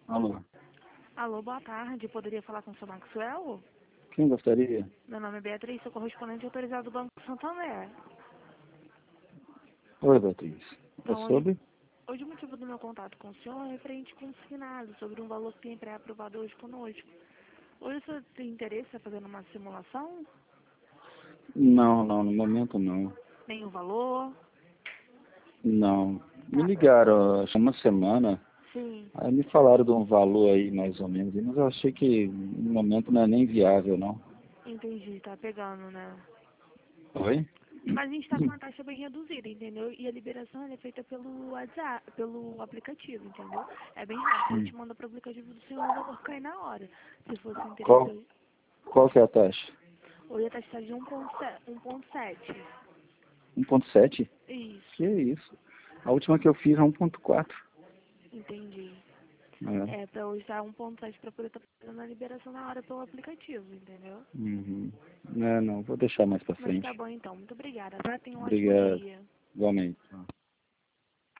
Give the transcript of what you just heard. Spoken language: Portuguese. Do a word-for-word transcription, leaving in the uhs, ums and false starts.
Alô, Alô, boa tarde. Poderia falar com o seu Maxwell? quem gostaria? Meu nome é Beatriz, sou correspondente autorizado do Banco Santander. Oi, Beatriz. É Então, hoje, sobre? hoje o motivo do meu contato com o senhor é referente consignado sobre um valor que tem pré-aprovado hoje conosco. Hoje o senhor tem interesse em fazer uma simulação? Não, não, no momento não. Nem o valor? Não. Me Ah, ligaram, acho que uma semana, sim, aí me falaram de um valor aí, mais ou menos, mas eu achei que no momento não é nem viável, não. entendi, tá pegando, né? Oi? Mas a gente está com uma taxa bem reduzida, entendeu? E a liberação ela é feita pelo WhatsApp, pelo aplicativo, entendeu? É bem rápido, a Hum. gente manda pro aplicativo do senhor e o valor cai na hora. Se fosse Qual, interesse, qual que é a taxa? hoje a taxa está de um ponto sete. um ponto sete? Que Isso, isso? A última que eu fiz é um ponto quatro. entendi. É. É, para hoje tá um ponto sete para poder estar fazendo a liberação na hora pelo aplicativo, entendeu? Uhum. É, não, vou deixar mais pra Mas tá frente. bom então, muito obrigada, tá? Tenha um ótimo Obrigado. dia. Igualmente.